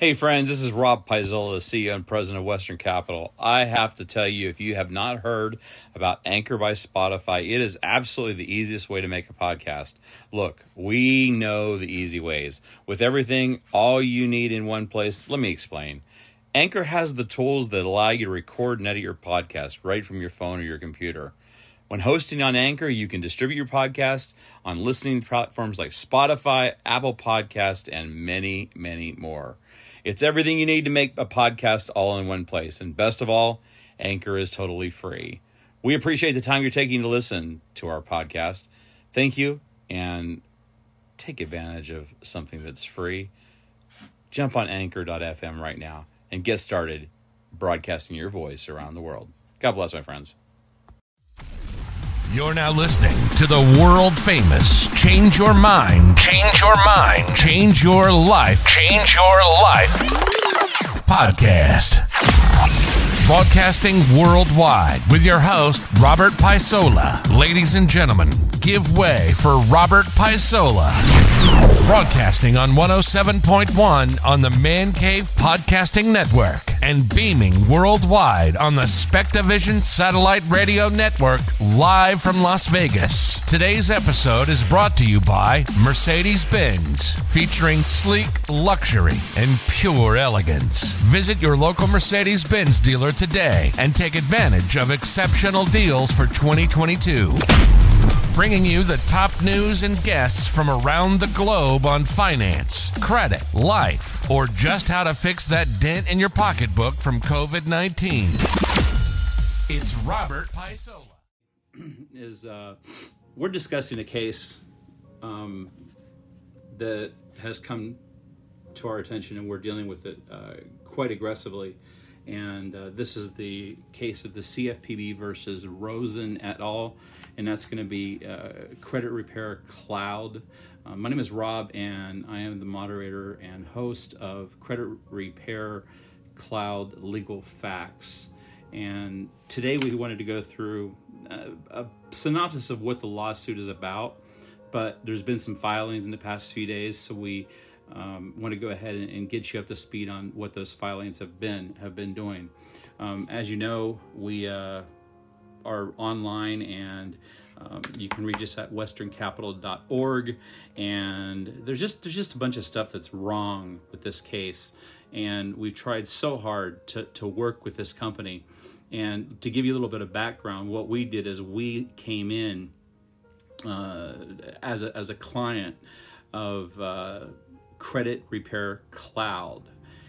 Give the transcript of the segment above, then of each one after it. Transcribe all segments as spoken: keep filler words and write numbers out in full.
Hey friends, this is Rob Paisola, the C E O and President of Western Capital. I have to tell you, if you have not heard about Anchor by Spotify, it is absolutely the easiest way to make a podcast. Look, we know the easy ways. With everything, all you need in one place, let me explain. Anchor has the tools that allow you to record and edit your podcast right from your phone or your computer. When hosting on Anchor, you can distribute your podcast on listening platforms like Spotify, Apple Podcast, and many, many more. It's everything you need to make a podcast all in one place. And best of all, Anchor is totally free. We appreciate the time you're taking to listen to our podcast. Thank you, and take advantage of something that's free. Jump on anchor dot f m right now and get started broadcasting your voice around the world. God bless, my friends. You're now listening to the world famous Change Your Mind, Change Your Mind, Change Your Life, Change Your Life podcast. Broadcasting worldwide with your host, Robert Paisola. Ladies and gentlemen, give way for Robert Paisola. Broadcasting on one oh seven point one on the Man Cave Podcasting Network and beaming worldwide on the Spectavision Satellite Radio Network live from Las Vegas. Today's episode is brought to you by Mercedes-Benz, featuring sleek luxury and pure elegance. Visit your local Mercedes-Benz dealer today and take advantage of exceptional deals for twenty twenty-two. Bringing you the top news and guests from around the globe on finance, credit, life, or just how to fix that dent in your pocketbook from covid nineteen. It's Robert Paisola. Is uh, we're discussing a case um, that has come to our attention, and we're dealing with it uh, quite aggressively. And uh, this is the case of the C F P B versus Rosen et al. And that's going to be uh, Credit Repair Cloud. Uh, my name is Rob, and I am the moderator and host of Credit Repair Cloud Legal Facts. And today we wanted to go through a, a synopsis of what the lawsuit is about, but there's been some filings in the past few days, so we um, want to go ahead and, and get you up to speed on what those filings have been have been doing. Um, as you know, we uh, are online, and um, you can reach us at western capital dot org. And there's just there's just a bunch of stuff that's wrong with this case, and we've tried so hard to to work with this company. And to give you a little bit of background, what we did is we came in uh, as a as a client of uh, Credit Repair Cloud.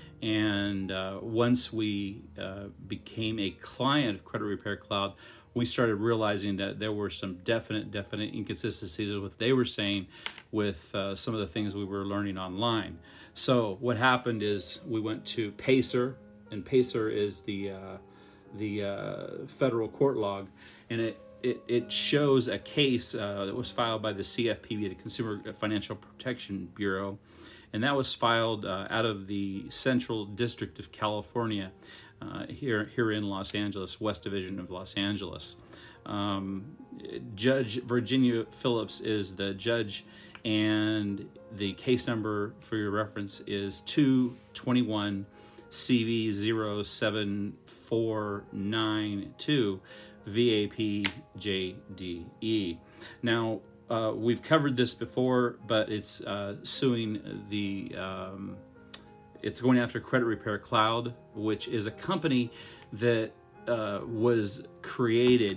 And uh, once we uh, became a client of Credit Repair Cloud, we started realizing that there were some definite, definite inconsistencies with what they were saying with uh, some of the things we were learning online. So what happened is we went to PACER, and PACER is the uh, the uh, federal court log, and it it, it shows a case uh, that was filed by the C F P B, the Consumer Financial Protection Bureau. And that was filed uh, out of the Central District of California, uh, here here in Los Angeles, West Division of Los Angeles. Um, Judge Virginia Phillips is the judge, and the case number for your reference is two twenty-one C V zero seven four nine two V A P J D E. Now, Uh, we've covered this before, but it's uh, suing the, um, it's going after Credit Repair Cloud, which is a company that uh, was created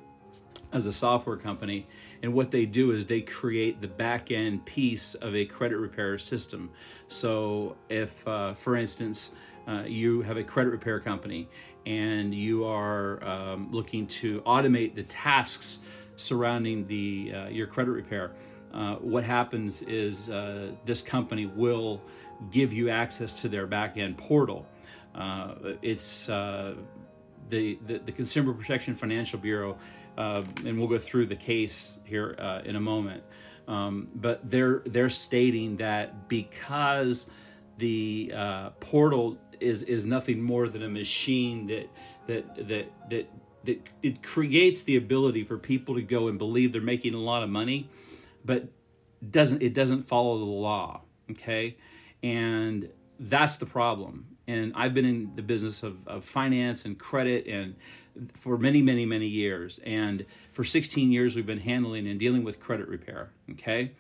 as a software company. And what they do is they create the back-end piece of a credit repair system. So if, uh, for instance, uh, you have a credit repair company and you are um, looking to automate the tasks surrounding the uh, your credit repair, uh, what happens is uh, this company will give you access to their back-end portal. Uh, it's uh, the, the the Consumer Protection Financial Bureau, uh, and we'll go through the case here uh, in a moment. Um, but they're they're stating that because the uh, portal is is nothing more than a machine that that that that that it creates the ability for people to go and believe they're making a lot of money, but doesn't it doesn't follow the law, okay? And that's the problem. And I've been in the business of, of finance and credit and for many, many, many years. And for sixteen years, we've been handling and dealing with credit repair, okay?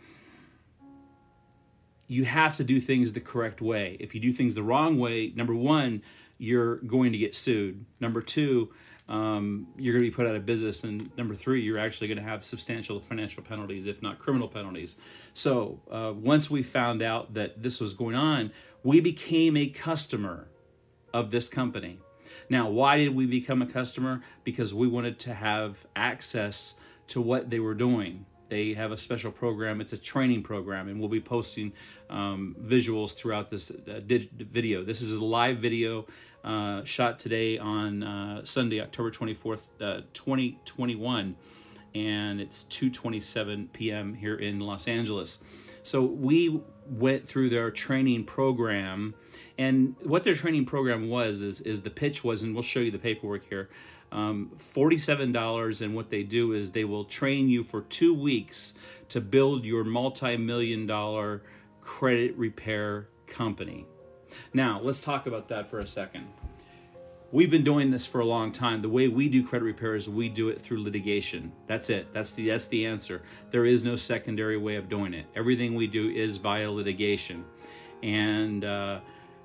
You have to do things the correct way. If you do things the wrong way, number one, you're going to get sued. Number two, um, you're going to be put out of business. And number three, you're actually going to have substantial financial penalties, if not criminal penalties. So uh, once we found out that this was going on, we became a customer of this company. Now, why did we become a customer? Because we wanted to have access to what they were doing. They have a special program. It's a training program, and we'll be posting um, visuals throughout this uh, dig- video. This is a live video uh, shot today on uh, Sunday, October twenty-fourth, uh, twenty twenty-one, and it's two twenty-seven p.m. here in Los Angeles. So we went through their training program, and what their training program was is, is the pitch was, and we'll show you the paperwork here, um, forty-seven dollars, and what they do is they will train you for two weeks to build your multi-million dollar credit repair company. Now, let's talk about that for a second. We've been doing this for a long time. The way we do credit repair is we do it through litigation. That's it. That's the that's the answer. There is no secondary way of doing it. Everything we do is via litigation. And uh,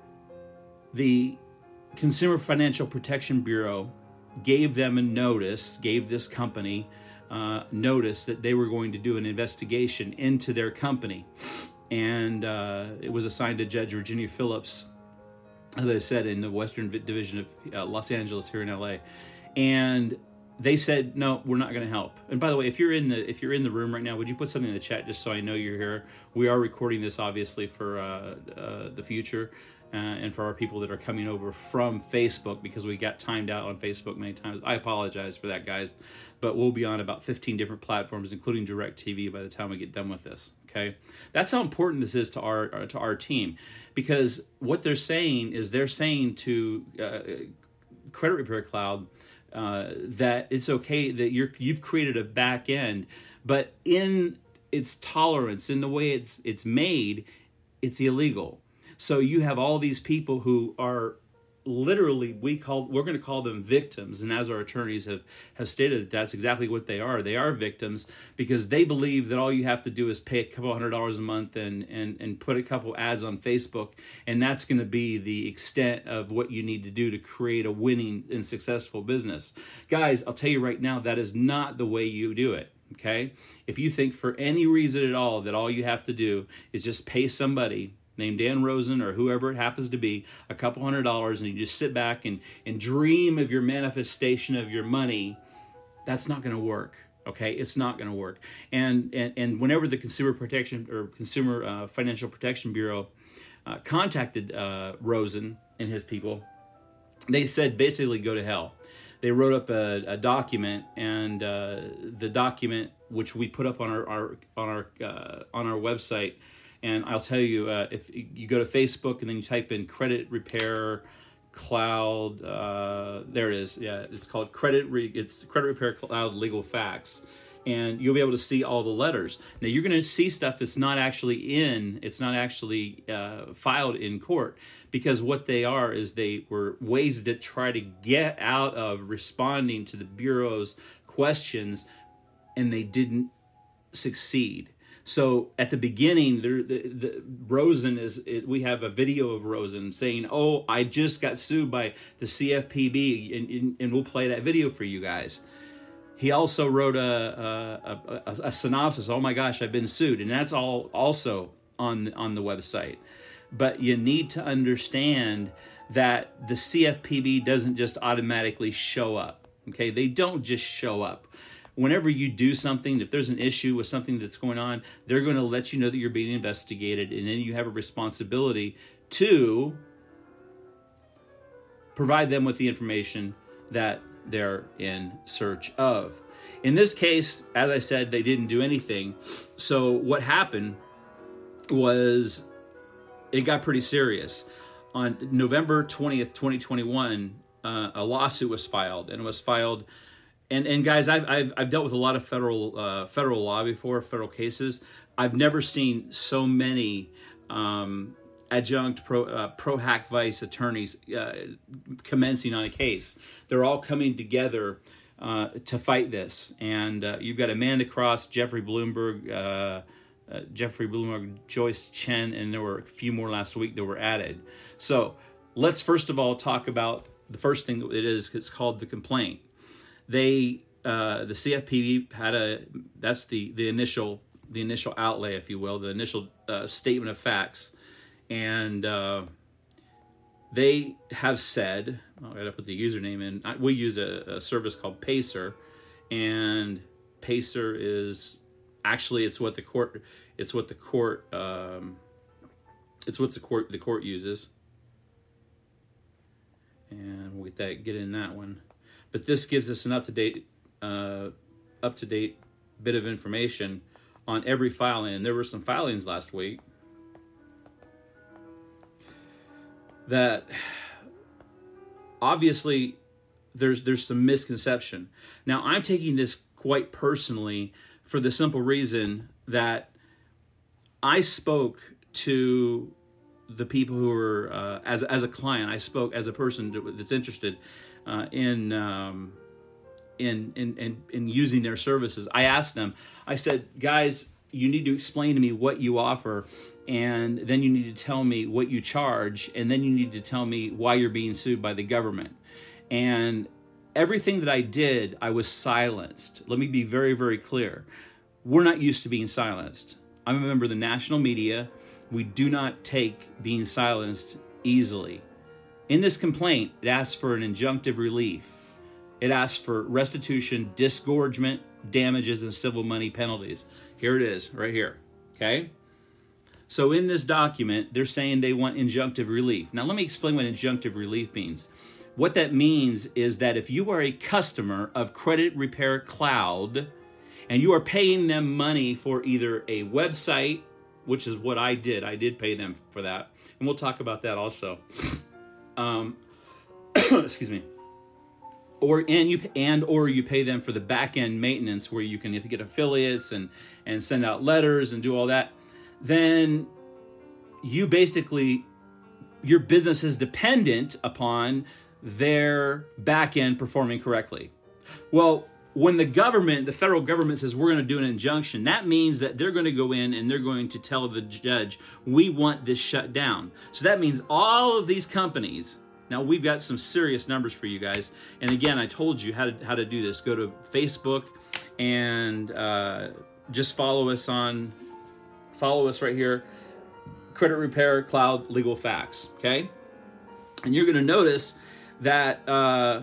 the Consumer Financial Protection Bureau gave them a notice, gave this company uh, notice that they were going to do an investigation into their company. And uh, it was assigned to Judge Virginia Phillips, as I said, in the Western Division of uh, Los Angeles here in L A. And they said, no, we're not going to help. And by the way, if you're in the if you're in the room right now, would you put something in the chat just so I know you're here? We are recording this, obviously, for uh, uh, the future uh, and for our people that are coming over from Facebook, because we got timed out on Facebook many times. I apologize for that, guys. But we'll be on about fifteen different platforms, including DirecTV, by the time we get done with this. Okay, that's how important this is to our to our team, because what they're saying is they're saying to uh, Credit Repair Cloud uh, that it's okay that you're you've created a back end, but in its tolerance, in the way it's it's made, it's illegal. So you have all these people who are literally, we call we're going to call them victims, and as our attorneys have have stated, that's exactly what they are. They are victims because they believe that all you have to do is pay a couple hundred dollars a month and and and put a couple ads on Facebook, and that's going to be the extent of what you need to do to create a winning and successful business. Guys, I'll tell you right now, that is not the way you do it. Okay, if you think for any reason at all that all you have to do is just pay somebody named Dan Rosen or whoever it happens to be a couple hundred dollars, and you just sit back and, and dream of your manifestation of your money, that's not going to work. Okay, it's not going to work. And, and and whenever the Consumer Protection or Consumer uh, Financial Protection Bureau uh, contacted uh, Rosen and his people, they said basically go to hell. They wrote up a, a document, and uh, the document, which we put up on our, our on our uh, on our website. And I'll tell you, uh, if you go to Facebook and then you type in Credit Repair Cloud, uh, there it is. Yeah, it's called Credit. Re- it's Credit Repair Cloud Legal Facts, and you'll be able to see all the letters. Now you're going to see stuff that's not actually in. It's not actually uh, filed in court, because what they are is they were ways to try to get out of responding to the Bureau's questions, and they didn't succeed. So at the beginning, the, the, the Rosen is. It, we have a video of Rosen saying, "Oh, I just got sued by the C F P B," and, and, and we'll play that video for you guys. He also wrote a a, a a synopsis. Oh my gosh, I've been sued, and that's all also on on the website. But you need to understand that the C F P B doesn't just automatically show up. Okay, they don't just show up. Whenever you do something, if there's an issue with something that's going on, they're going to let you know that you're being investigated, and then you have a responsibility to provide them with the information that they're in search of. In this case, as I said, they didn't do anything. So what happened was it got pretty serious. On November twentieth, twenty twenty-one, uh, a lawsuit was filed, and it was filed. And and guys, I've I've I've dealt with a lot of federal uh, federal law before, federal cases. I've never seen so many um, adjunct pro, uh, pro hack vice attorneys uh, commencing on a case. They're all coming together uh, to fight this. And uh, you've got Amanda Cross, Jeffrey Bloomberg, uh, uh, Jeffrey Bloomberg, Joyce Chen, and there were a few more last week that were added. So let's first of all talk about the first thing that it is. It's called the complaint. They, uh, the C F P B had a, that's the, the initial, the initial outlay, if you will, the initial uh, statement of facts. And uh, they have said, I gotta put the username in. I, we use a, a service called Pacer, and Pacer is actually it's what the court it's what the court um, it's what the court the court uses, and we'll get that get in that one. But this gives us an up to date uh, up to date bit of information on every filing, and there were some filings last week that obviously there's there's some misconception. Now, I'm taking this quite personally for the simple reason that I spoke to the people who were, uh, as, as a client, I spoke as a person that's interested uh, in, um, in, in, in, in using their services. I asked them, I said, guys, you need to explain to me what you offer, and then you need to tell me what you charge, and then you need to tell me why you're being sued by the government. And everything that I did, I was silenced. Let me be very, very clear. We're not used to being silenced. I'm a member of the national media. We do not take being silenced easily. In this complaint, it asks for an injunctive relief. It asks for restitution, disgorgement, damages, and civil money penalties. Here it is, right here, okay? So in this document, they're saying they want injunctive relief. Now, let me explain what injunctive relief means. What that means is that if you are a customer of Credit Repair Cloud and you are paying them money for either a website, which is what I did. I did pay them for that. And we'll talk about that also. Um, excuse me. Or and you and or you pay them for the back end maintenance where you can if you get affiliates and and send out letters and do all that, then you basically your business is dependent upon their back end performing correctly. Well, when the government, the federal government says we're going to do an injunction, that means that they're going to go in and they're going to tell the judge, we want this shut down. So that means all of these companies. Now, we've got some serious numbers for you guys. And again, I told you how to how to do this. Go to Facebook and uh, just follow us on, follow us right here, Credit Repair Cloud Legal Facts, okay? And you're going to notice that uh,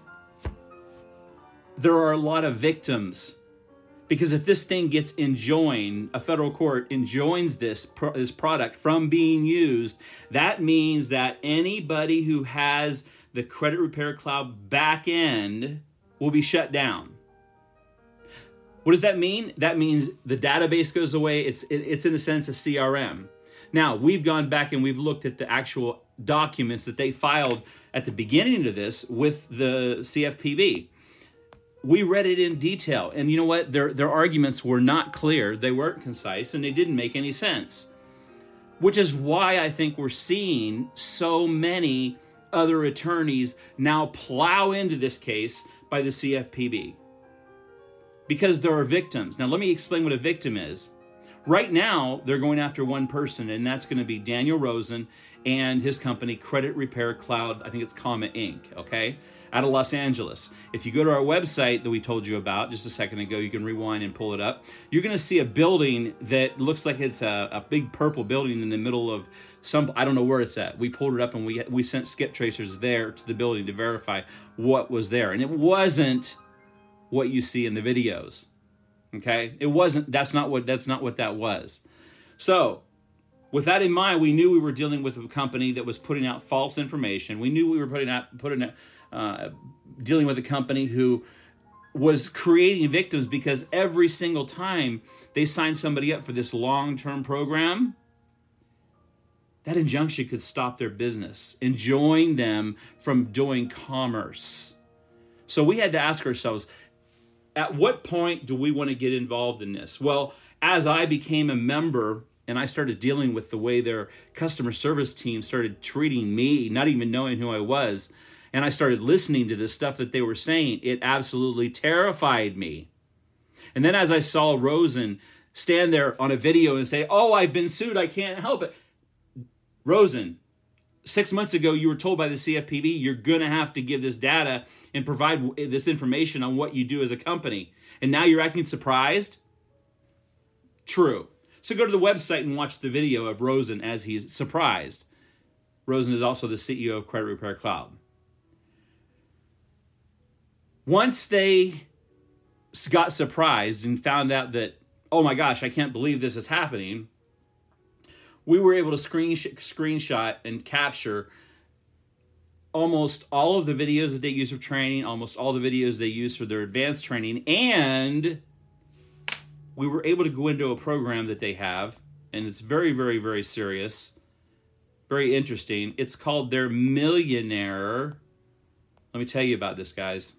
there are a lot of victims. Because if this thing gets enjoined, a federal court enjoins this, pro- this product from being used, that means that anybody who has the Credit Repair Cloud back end will be shut down. What does that mean? That means the database goes away. It's, it, it's in a sense a C R M. Now, we've gone back and we've looked at the actual documents that they filed at the beginning of this with the C F P B. We read it in detail, and you know what? Their their arguments were not clear, they weren't concise, and they didn't make any sense. Which is why I think we're seeing so many other attorneys now plow into this case by the C F P B. Because there are victims. Now, let me explain what a victim is. Right now, they're going after one person, and that's going to be Daniel Rosen and his company, Credit Repair Cloud, I think it's Comma Incorporated, okay? Out of Los Angeles. If you go to our website that we told you about just a second ago, you can rewind and pull it up. You're going to see a building that looks like it's a, a big purple building in the middle of some, I don't know where it's at. We pulled it up and we we sent skip tracers there to the building to verify what was there. And it wasn't what you see in the videos. Okay? It wasn't, that's not what, that's not what that was. So, with that in mind, we knew we were dealing with a company that was putting out false information. We knew we were putting out, putting out, uh, dealing with a company who was creating victims because every single time they signed somebody up for this long-term program, that injunction could stop their business, enjoin them from doing commerce. So we had to ask ourselves, at what point do we want to get involved in this? Well, as I became a member and I started dealing with the way their customer service team started treating me, not even knowing who I was, and I started listening to the stuff that they were saying, it absolutely terrified me. And then as I saw Rosen stand there on a video and say, oh, I've been sued, I can't help it. Rosen, six months ago, you were told by the C F P B, you're going to have to give this data and provide this information on what you do as a company. And now you're acting surprised? True. So go to the website and watch the video of Rosen as he's surprised. Rosen is also the C E O of Credit Repair Cloud. Once they got surprised and found out that, oh my gosh, I can't believe this is happening, we were able to screen screenshot and capture almost all of the videos that they use for training, almost all the videos they use for their advanced training, and we were able to go into a program that they have, and it's very, very, very serious, very interesting. It's called their Millionaire. Let me tell you about this, guys.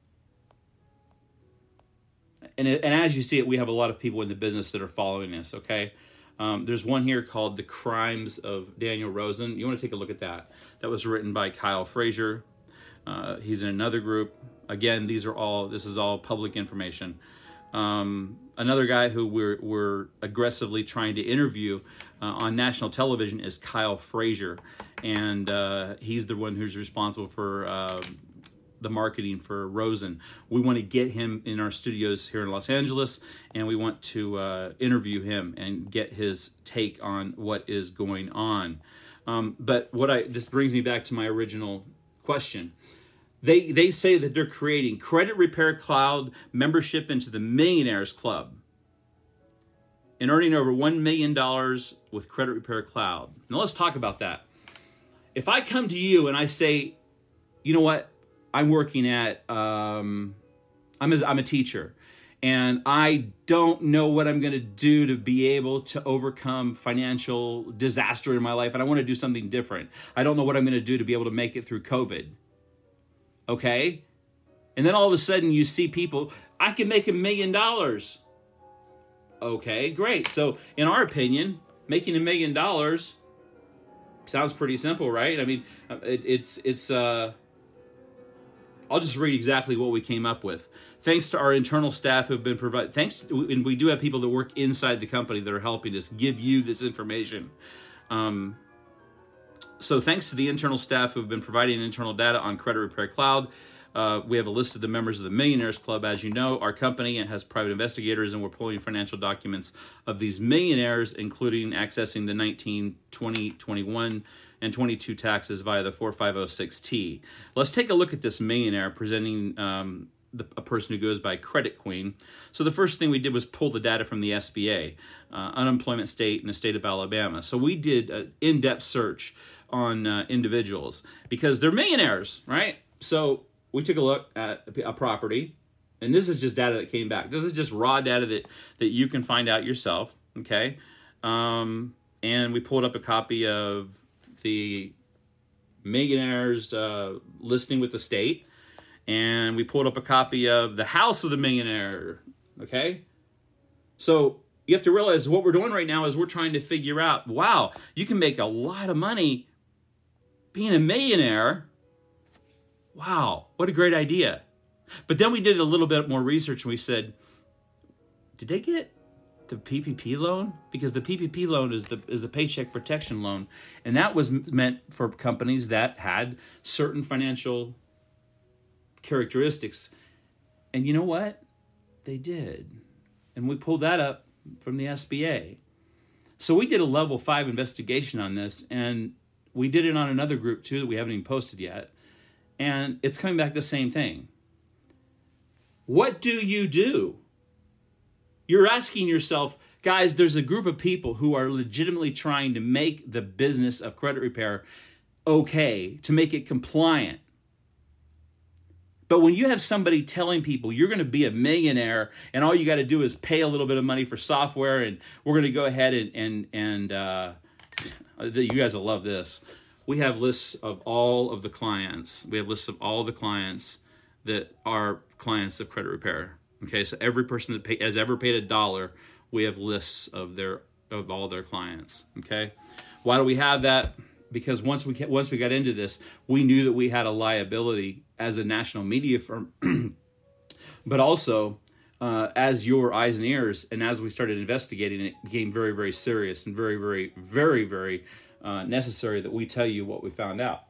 And, it, and as you see it, we have a lot of people in the business that are following this, okay? Um, there's one here called The Crimes of Daniel Rosen. You want to take a look at that. That was written by Kyle Frazier. Uh, he's in another group. Again, these are all, this is all public information. Um, another guy who we're, we're aggressively trying to interview uh, on national television is Kyle Frazier. And uh, he's the one who's responsible for uh, the marketing for Rosen. We want to get him in our studios here in Los Angeles, and we want to uh, interview him and get his take on what is going on. Um, but what I this brings me back to my original question. They they say that they're creating Credit Repair Cloud membership into the Millionaires Club and earning over one million dollars with Credit Repair Cloud. Now let's talk about that. If I come to you and I say, you know what, I'm working at, um, I'm a, I'm a teacher, and I don't know what I'm going to do to be able to overcome financial disaster in my life, and I want to do something different. I don't know what I'm going to do to be able to make it through COVID. Okay? And then all of a sudden you see people, I can make a million dollars. Okay, great. So in our opinion, making a million dollars sounds pretty simple, right? I mean, it, it's, it's, uh, I'll just read exactly what we came up with. Thanks to our internal staff who have been provided, thanks, to, and we do have people that work inside the company that are helping us give you this information. Um, so thanks to the internal staff who have been providing internal data on Credit Repair Cloud. Uh, we have a list of the members of the Millionaires Club. As you know, our company has private investigators, and we're pulling financial documents of these millionaires, including accessing the nineteen, twenty, twenty-one, and twenty-two taxes via the forty-five oh six T. Let's take a look at this millionaire presenting um, the, a person who goes by Credit Queen. So the first thing we did was pull the data from the S B A, uh, unemployment state in the state of Alabama. So we did an in-depth search on uh, individuals because they're millionaires, right? So we took a look at a property, and this is just data that came back. This is just raw data that, that you can find out yourself, okay? Um, and we pulled up a copy of the millionaires uh, listing with the state, and we pulled up a copy of the house of the millionaire, okay? So you have to realize what we're doing right now is we're trying to figure out, wow, you can make a lot of money being a millionaire. Wow, what a great idea. But then we did a little bit more research, and we said, did they get the P P P loan? Because the P P P loan is the is the Paycheck Protection Loan, and that was meant for companies that had certain financial characteristics. And you know what? They did. And we pulled that up from the S B A. So we did a level five investigation on this, and we did it on another group too that we haven't even posted yet. And it's coming back the same thing. What do you do? You're asking yourself, guys, there's a group of people who are legitimately trying to make the business of credit repair okay, to make it compliant. But when you have somebody telling people you're going to be a millionaire and all you got to do is pay a little bit of money for software, and we're going to go ahead and, and, and uh, you guys will love this. We have lists of all of the clients. We have lists of all the clients that are clients of credit repair. Okay, so every person that pay, has ever paid a dollar, we have lists of their of all their clients. Okay, why do we have that? Because once we once we got into this, we knew that we had a liability as a national media firm, but also uh, as your eyes and ears, and as we started investigating, it became very, very serious and very, very, very, very uh, necessary that we tell you what we found out.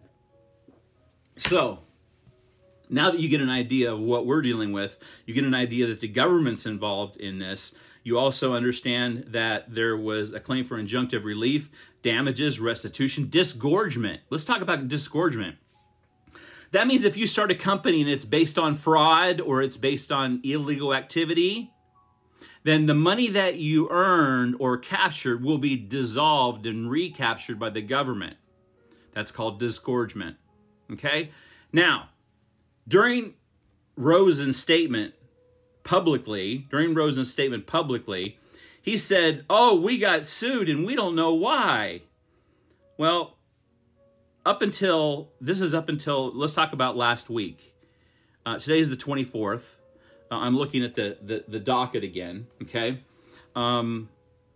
So, now that you get an idea of what we're dealing with, you get an idea that the government's involved in this. You also understand that there was a claim for injunctive relief, damages, restitution, disgorgement. Let's talk about disgorgement. That means if you start a company and it's based on fraud or it's based on illegal activity, then the money that you earned or captured will be dissolved and recaptured by the government. That's called disgorgement. Okay? Now, during Rosen's statement publicly, during Rosen's statement publicly, he said, oh, we got sued and we don't know why. Well, up until, this is up until, let's talk about last week. Uh, today is the twenty-fourth. Uh, I'm looking at the, the, the docket again, okay? Um,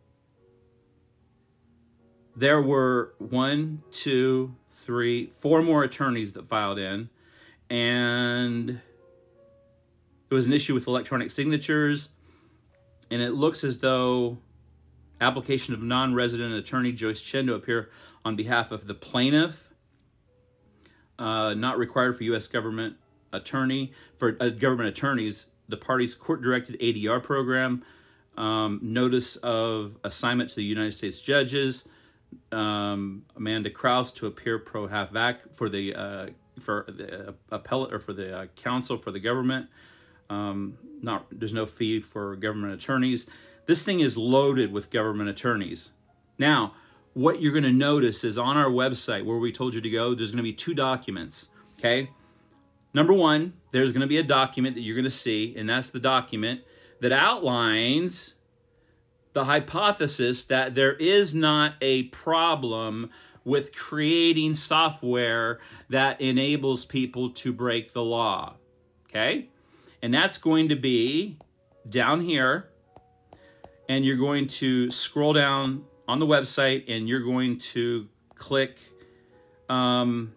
there were one, two, three, four more attorneys that filed in, and it was an issue with electronic signatures, and it looks as though application of non-resident attorney Joyce Chen to appear on behalf of the plaintiff, uh, not required for U S government attorney, for uh, government attorneys, the party's court-directed A D R program, um, notice of assignment to the United States judges, um, Amanda Krause to appear pro half vac for the uh, for the uh, appellate or for the uh, counsel for the government. Um, not there's no fee for government attorneys. This thing is loaded with government attorneys. Now, what you're going to notice is on our website where we told you to go, there's going to be two documents. Okay. Number one, there's going to be a document that you're going to see, and that's the document that outlines the hypothesis that there is not a problem with creating software that enables people to break the law. Okay? And that's going to be down here, and you're going to scroll down on the website, and you're going to click... Um,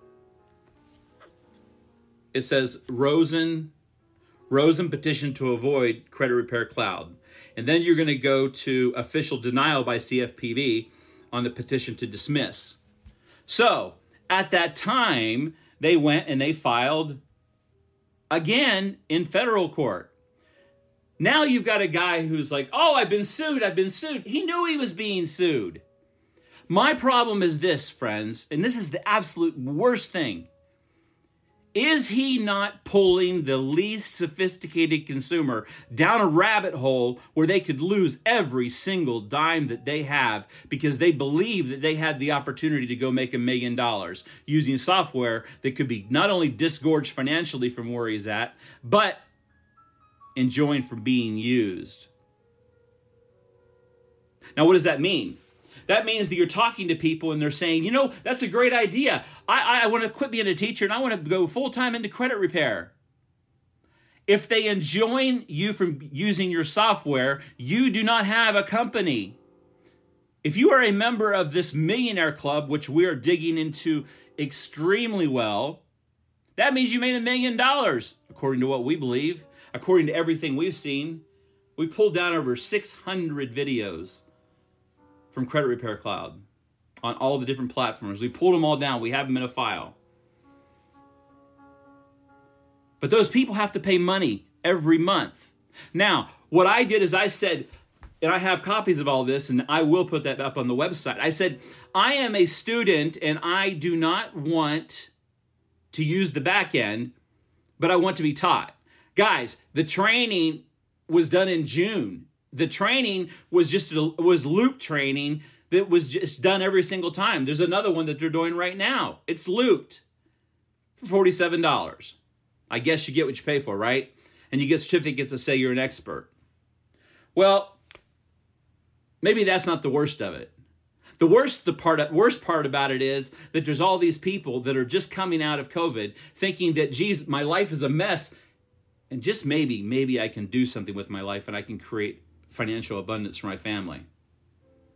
It says Rosen, Rosen petition to avoid credit repair cloud. And then you're going to go to official denial by C F P B on the petition to dismiss. So at that time, they went and they filed again in federal court. Now you've got a guy who's like, oh, I've been sued, I've been sued. He knew he was being sued. My problem is this, friends, and this is the absolute worst thing. Is he not pulling the least sophisticated consumer down a rabbit hole where they could lose every single dime that they have because they believe that they had the opportunity to go make a million dollars using software that could be not only disgorged financially from where he's at, but enjoying from being used? Now, what does that mean? That means that you're talking to people and they're saying, you know, that's a great idea. I, I, I want to quit being a teacher and I want to go full-time into credit repair. If they enjoin you from using your software, you do not have a company. If you are a member of this millionaire club, which we are digging into extremely well, that means you made a million dollars, according to what we believe, according to everything we've seen. We pulled down over six hundred videos from Credit Repair Cloud on all the different platforms. We pulled them all down. We have them in a file. But those people have to pay money every month. Now, what I did is I said, and I have copies of all this, and I will put that up on the website. I said, I am a student, and I do not want to use the back end, but I want to be taught. Guys, the training was done in June. The training was just was loop training that was just done every single time. There's another one that they're doing right now. It's looped for forty-seven dollars. I guess you get what you pay for, right? And you get certificates that say you're an expert. Well, maybe that's not the worst of it. The worst, the part, worst part about it is that there's all these people that are just coming out of COVID thinking that, geez, my life is a mess. And just maybe, maybe I can do something with my life and I can create financial abundance for my family.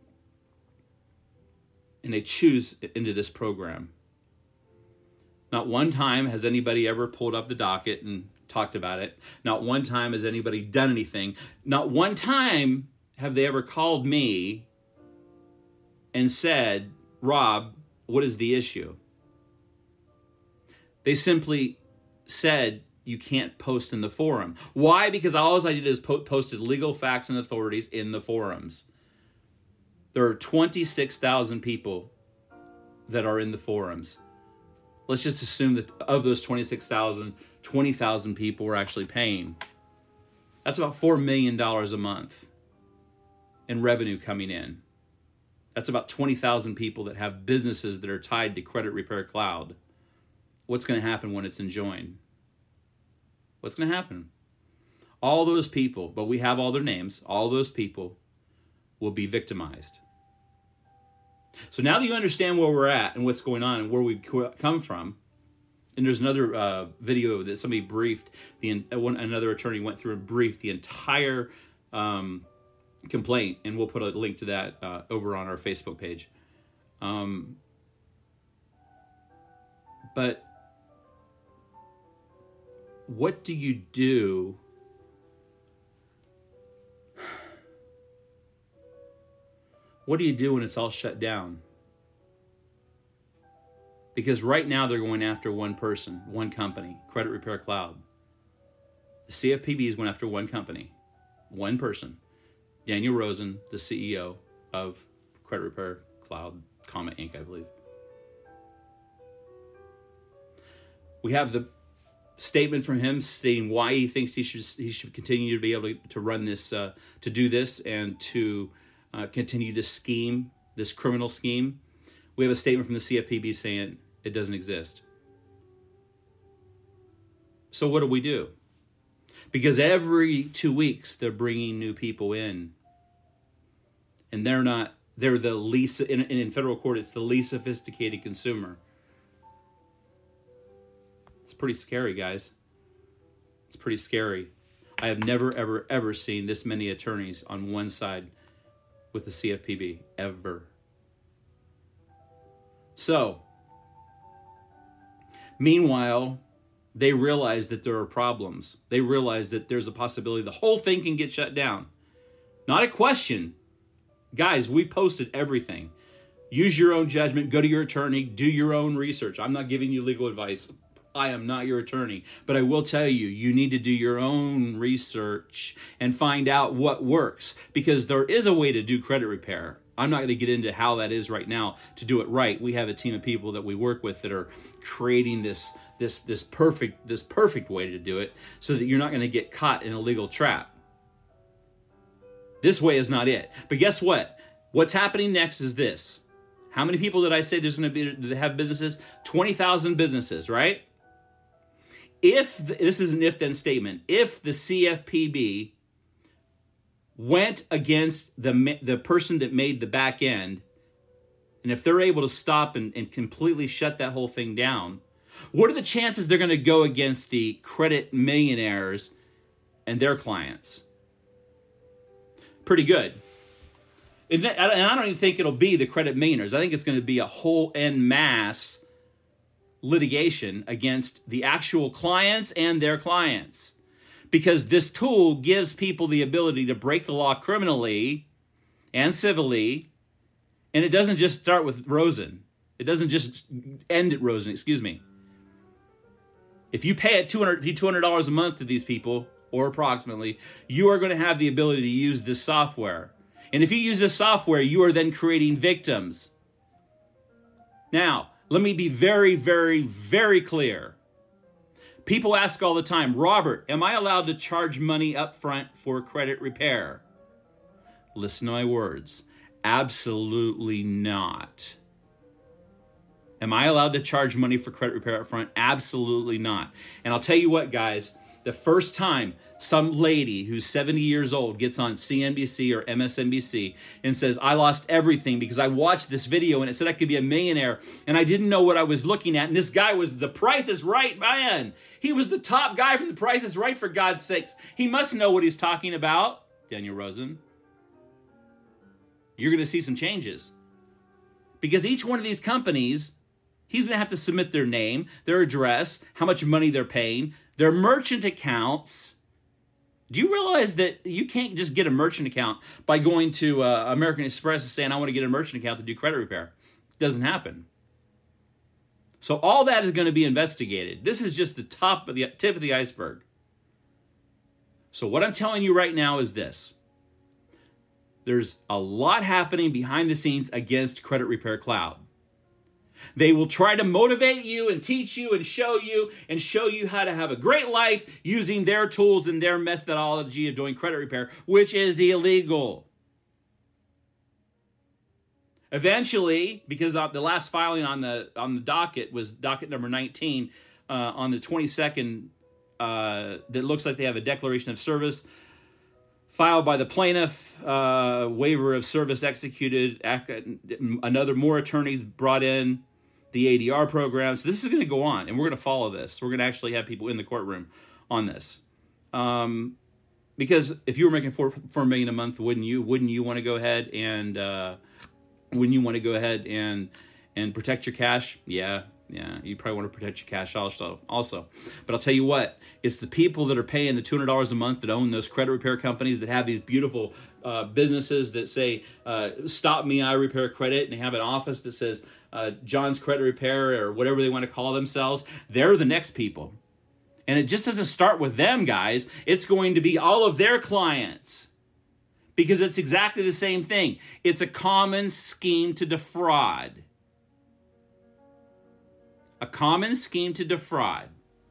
and they choose into this program. Not one time has anybody ever pulled up the docket and talked about it. Not one time has anybody done anything. Not one time have they ever called me and said, Rob, what is the issue? They simply said, you can't post in the forum. Why? Because all I did is po- posted legal facts and authorities in the forums. There are twenty-six thousand people that are in the forums. Let's just assume that of those twenty-six thousand, twenty thousand people were actually paying. That's about four million dollars a month in revenue coming in. That's about twenty thousand people that have businesses that are tied to Credit Repair Cloud. What's going to happen when it's enjoined? What's going to happen? All those people, but we have all their names, all those people will be victimized. So now that you understand where we're at and what's going on and where we've come from, and there's another uh, video that somebody briefed, the one another attorney went through and briefed the entire um, complaint, and we'll put a link to that uh, over on our Facebook page. Um, but what do you do What do you do when it's all shut down? Because right now they're going after one person, one company, Credit Repair Cloud. The C F P B is going after one company, one person, Daniel Rosen, the C E O of Credit Repair Cloud, comma Incorporated, I believe. We have the statement from him stating why he thinks he should he should continue to be able to, to run this, uh, to do this, and to uh, continue this scheme, this criminal scheme. We have a statement from the C F P B saying it doesn't exist. So what do we do? Because every two weeks they're bringing new people in, and they're not. They're the least in, in federal court. It's the least sophisticated consumer. It's pretty scary, guys. It's pretty scary. I have never, ever, ever seen this many attorneys on one side with the C F P B, ever. So, meanwhile, they realize that there are problems. They realize that there's a possibility the whole thing can get shut down. Not a question. Guys, we posted everything. Use your own judgment. Go to your attorney. Do your own research. I'm not giving you legal advice. I am not your attorney, but I will tell you, you need to do your own research and find out what works, because there is a way to do credit repair. I'm not going to get into how that is right now to do it right. We have a team of people that we work with that are creating this this this perfect this perfect way to do it so that you're not going to get caught in a legal trap. This way is not it. But guess what? What's happening next is this. How many people did I say there's going to be that have businesses? twenty thousand businesses, right? If the, this is an if-then statement, if the C F P B went against the the person that made the back end, and if they're able to stop and, and completely shut that whole thing down, what are the chances they're going to go against the credit millionaires and their clients? Pretty good. And I don't even think it'll be the credit millionaires. I think it's going to be a whole en masse litigation against the actual clients and their clients. Because this tool gives people the ability to break the law criminally and civilly. And it doesn't just start with Rosen. It doesn't just end at Rosen, excuse me. If you pay at two hundred dollars a month to these people, or approximately, you are going to have the ability to use this software. And if you use this software, you are then creating victims. Now, let me be very, very, very clear. People ask all the time, Robert, am I allowed to charge money up front for credit repair? Listen to my words. Absolutely not. Am I allowed to charge money for credit repair up front? Absolutely not. And I'll tell you what, guys. The first time some lady who's seventy years old gets on C N B C or M S N B C and says, I lost everything because I watched this video and it said I could be a millionaire and I didn't know what I was looking at. And this guy was the Price is Right man. He was the top guy from the Price is Right, for God's sakes. He must know what he's talking about, Daniel Rosen. You're going to see some changes. Because each one of these companies, he's going to have to submit their name, their address, how much money they're paying, their merchant accounts. Do you realize that you can't just get a merchant account by going to uh, American Express and saying, I want to get a merchant account to do credit repair? It doesn't happen. So all that is going to be investigated. This is just the top of the tip of the iceberg. So what I'm telling you right now is this. There's a lot happening behind the scenes against Credit Repair Cloud. They will try to motivate you and teach you and show you and show you how to have a great life using their tools and their methodology of doing credit repair, which is illegal. Eventually, because the last filing on the on the docket was docket number nineteen, uh, on the twenty-second, uh, that looks like they have a declaration of service filed by the plaintiff, uh, waiver of service executed, another more attorneys brought in, the A D R program. So this is going to go on, and we're going to follow this. We're going to actually have people in the courtroom on this. Um, because if you were making four four million a month, wouldn't you? Wouldn't you want to go ahead and uh, wouldn't you want to go ahead and and protect your cash? Yeah. Yeah, you probably want to protect your cash also. Also, but I'll tell you what, it's the people that are paying the two hundred dollars a month that own those credit repair companies that have these beautiful uh, businesses that say, uh, stop me, I repair credit, and they have an office that says uh, John's Credit Repair or whatever they want to call themselves. They're the next people. And it just doesn't start with them, guys. It's going to be all of their clients. Because it's exactly the same thing. It's a common scheme to defraud. A common scheme to defraud.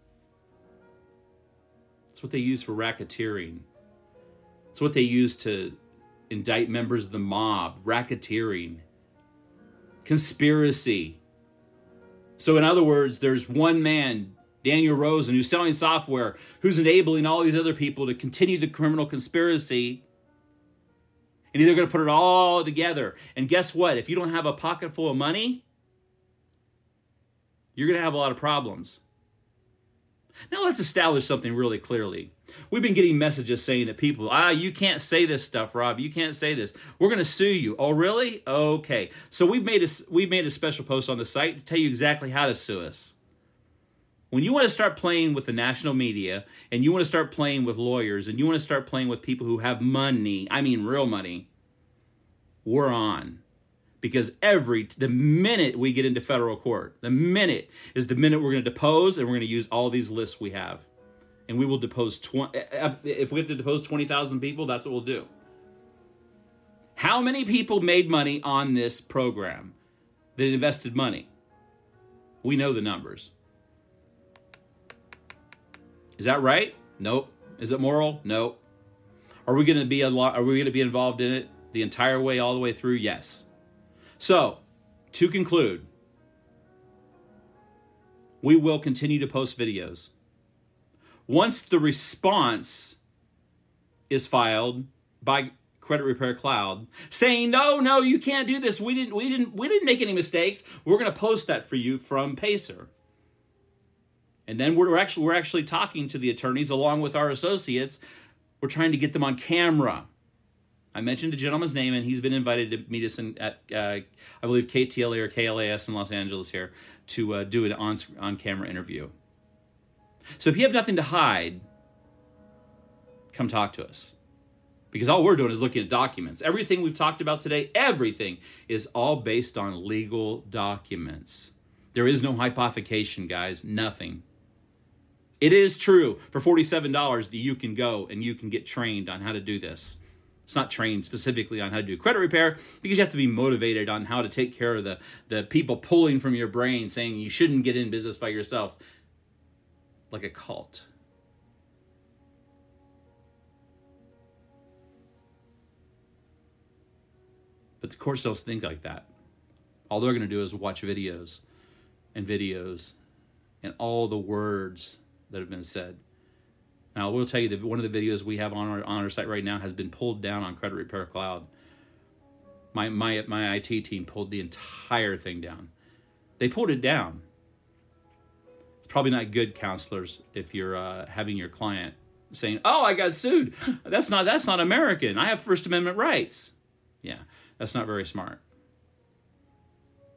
It's what they use for racketeering. It's what they use to indict members of the mob. Racketeering. Conspiracy. So in other words, there's one man, Daniel Rosen, who's selling software, who's enabling all these other people to continue the criminal conspiracy. And they're going to put it all together. And guess what? If you don't have a pocket full of money, you're going to have a lot of problems. Now let's establish something really clearly. We've been getting messages saying that people, ah, you can't say this stuff, Rob. You can't say this. We're going to sue you. Oh, really? Okay. So we've made a, we've made a special post on the site to tell you exactly how to sue us. When you want to start playing with the national media and you want to start playing with lawyers and you want to start playing with people who have money, I mean real money, we're on. Because every, the minute we get into federal court, the minute is the minute we're going to depose, and we're going to use all these lists we have. And we will depose, twenty, if we have to depose twenty thousand people, that's what we'll do. How many people made money on this program that invested money? We know the numbers. Is that right? Nope. Is it moral? Nope. Are we going to be a lot, are we going to be involved in it the entire way, all the way through? Yes. So, to conclude, we will continue to post videos. Once the response is filed by Credit Repair Cloud saying, no, no, you can't do this. We didn't, we didn't, we didn't make any mistakes. We're going to post that for you from Pacer. And then we're actually, we're actually talking to the attorneys along with our associates. We're trying to get them on camera. I mentioned a gentleman's name, and he's been invited to meet us in, at, uh, I believe, K T L A or K L A S in Los Angeles here to uh, do an on, on-camera interview. So if you have nothing to hide, come talk to us. Because all we're doing is looking at documents. Everything we've talked about today, everything is all based on legal documents. There is no hypothecation, guys, nothing. It is true for forty-seven dollars that you can go and you can get trained on how to do this. It's not trained specifically on how to do credit repair because you have to be motivated on how to take care of the, the people pulling from your brain saying you shouldn't get in business by yourself, like a cult. But the courts don't think like that. All they're going to do is watch videos and videos and all the words that have been said. Now, I will tell you that one of the videos we have on our on our site right now has been pulled down on Credit Repair Cloud. My my my I T team pulled the entire thing down. They pulled it down. It's probably not good, counselors, if you're uh, having your client saying, "Oh, I got sued. That's not that's not American. I have First Amendment rights." Yeah, that's not very smart.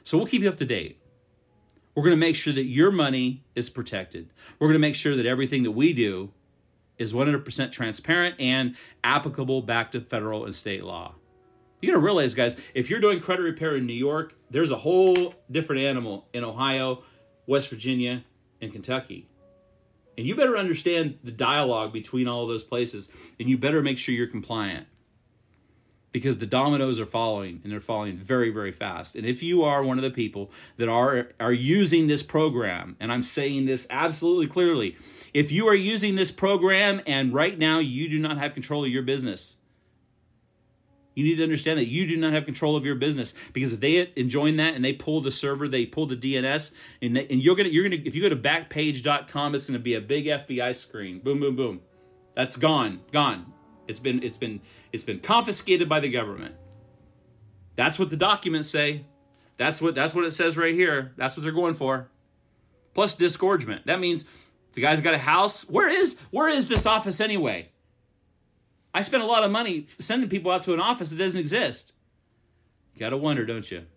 So we'll keep you up to date. We're going to make sure that your money is protected. We're going to make sure that everything that we do is one hundred percent transparent and applicable back to federal and state law. You got to realize, guys, if you're doing credit repair in New York, there's a whole different animal in Ohio, West Virginia, and Kentucky. And you better understand the dialogue between all of those places, and you better make sure you're compliant, because the dominoes are falling, and they're falling very, very fast. And if you are one of the people that are, are using this program, and I'm saying this absolutely clearly, if you are using this program and right now you do not have control of your business, you need to understand that you do not have control of your business, because if they join that and they pull the server, they pull the D N S, and, they, and you're gonna, you're gonna, if you go to backpage dot com, it's gonna be a big F B I screen. Boom, boom, boom. That's gone, gone. It's been, it's been, it's been confiscated by the government. That's what the documents say. That's what, that's what it says right here. That's what they're going for. Plus disgorgement. That means the guy's got a house. Where is, where is this office anyway? I spent a lot of money sending people out to an office that doesn't exist. You got to wonder, don't you?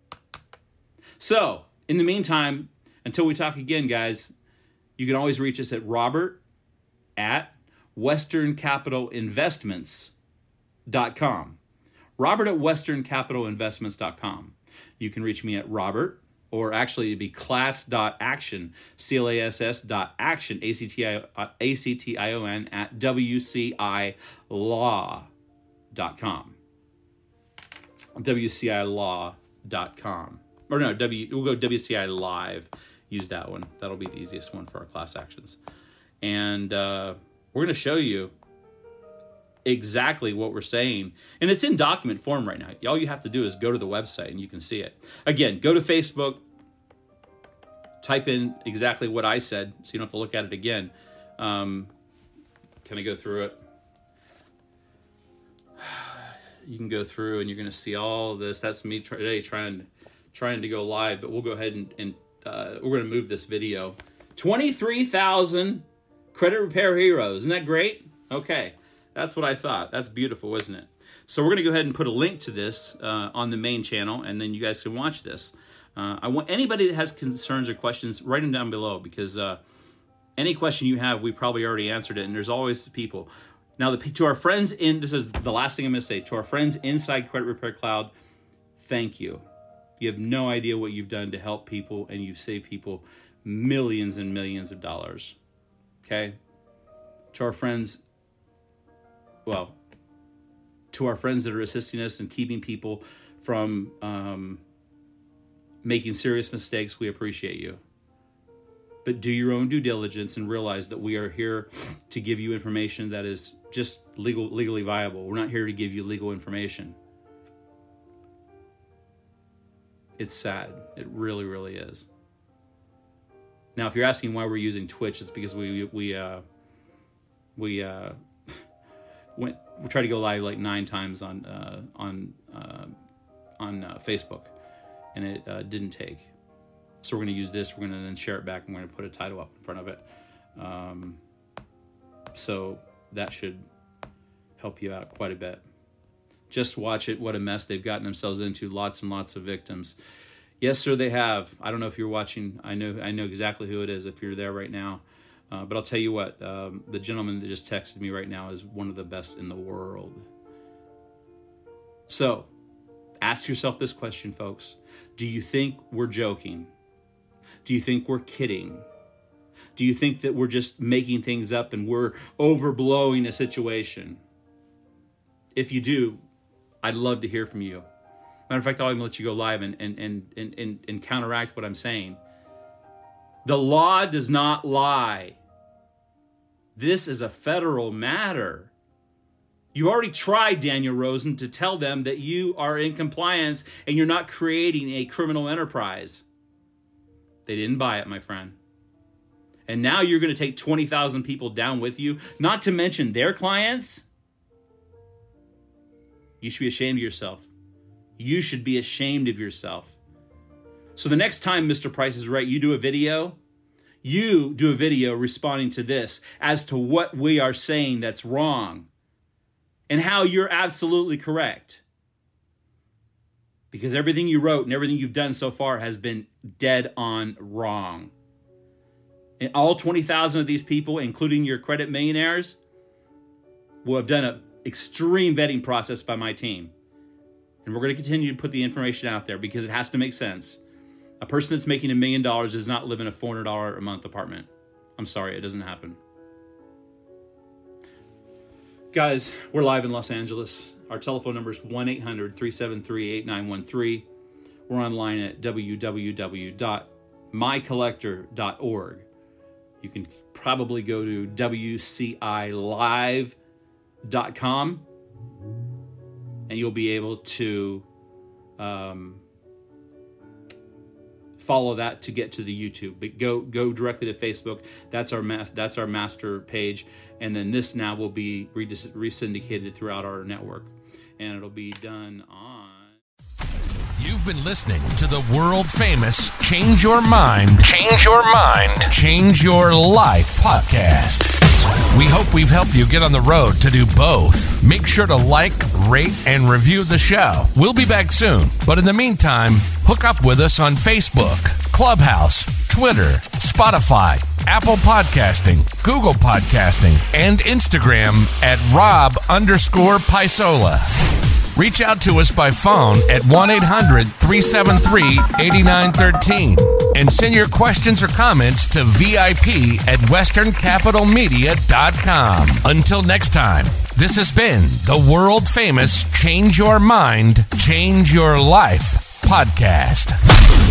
So, in the meantime, until we talk again, guys, you can always reach us at Robert at western capital investments dot com. Robert at western capital investments dot com. You can reach me at Robert, or actually it'd be class.action, C L A S S dot action, A C T I O N, at W C I law dot com. W C I law dot com. Or no, W, we'll go W C I live. Use that one. That'll be the easiest one for our class actions. And uh, we're going to show you exactly what we're saying. And it's in document form right now. All you have to do is go to the website and you can see it. Again, go to Facebook, type in exactly what I said so you don't have to look at it again. Um, can I go through it? You can go through and you're going to see all of this. That's me today trying, trying to go live, but we'll go ahead and, and uh, we're going to move this video. twenty-three thousand credit repair heroes. Isn't that great? Okay. That's what I thought. That's beautiful, isn't it? So we're going to go ahead and put a link to this uh, on the main channel, and then you guys can watch this. Uh, I want anybody that has concerns or questions, write them down below, because uh, any question you have, we probably already answered it, and there's always people. Now, the, to our friends in, this is the last thing I'm going to say, to our friends inside Credit Repair Cloud, thank you. You have no idea what you've done to help people, and you've saved people millions and millions of dollars. Okay? To our friends, well, to our friends that are assisting us and keeping people from um, making serious mistakes, we appreciate you. But do your own due diligence and realize that we are here to give you information that is just legal, legally viable. We're not here to give you legal information. It's sad. It really, really is. Now, if you're asking why we're using Twitch, it's because we we uh, we uh, went we tried to go live like nine times on uh, on uh, on uh, Facebook, and it uh, didn't take. So we're going to use this. We're going to then share it back, and we're going to put a title up in front of it. Um, so that should help you out quite a bit. Just watch it. What a mess they've gotten themselves into. Lots and lots of victims. Yes, sir, they have. I don't know if you're watching. I know I know exactly who it is if you're there right now. Uh, but I'll tell you what, um, the gentleman that just texted me right now is one of the best in the world. So, ask yourself this question, folks. Do you think we're joking? Do you think we're kidding? Do you think that we're just making things up and we're overblowing a situation? If you do, I'd love to hear from you. Matter of fact, I'll even let you go live and, and, and, and, and, and counteract what I'm saying. The law does not lie. This is a federal matter. You already tried, Daniel Rosen, to tell them that you are in compliance and you're not creating a criminal enterprise. They didn't buy it, my friend. And now you're going to take twenty thousand people down with you, not to mention their clients. You should be ashamed of yourself. You should be ashamed of yourself. So the next time, Mister Price is Right, you do a video, you do a video responding to this as to what we are saying that's wrong and how you're absolutely correct. because everything you wrote and everything you've done so far has been dead on wrong. And all twenty thousand of these people, including your credit millionaires, will have done an extreme vetting process by my team. And we're going to continue to put the information out there because it has to make sense. A person that's making a million dollars does not live in a four hundred dollars a month apartment. I'm sorry, it doesn't happen. Guys, we're live in Los Angeles. Our telephone number is one eight hundred, three seven three, eight nine one three. We're online at w w w dot my collector dot org. You can probably go to w c i live dot com and you'll be able to um, follow that to get to the YouTube. But go go directly to Facebook. That's our mas- that's our master page, and then this now will be re- resyndicated throughout our network, and it'll be done on. You've been listening to the world famous Change Your Mind, Change Your Mind, Change Your Life podcast. We hope we've helped you get on the road to do both. Make sure to like, rate, and review the show. We'll be back soon, but in the meantime, hook up with us on Facebook, Clubhouse, Twitter, Spotify, Apple Podcasting, Google Podcasting, and Instagram at Rob underscore Paisola. Reach out to us by phone at one eight hundred, three seven three, eight nine one three and send your questions or comments to V I P at western capital media dot com. Until next time, this has been the world famous Change Your Mind, Change Your Life podcast.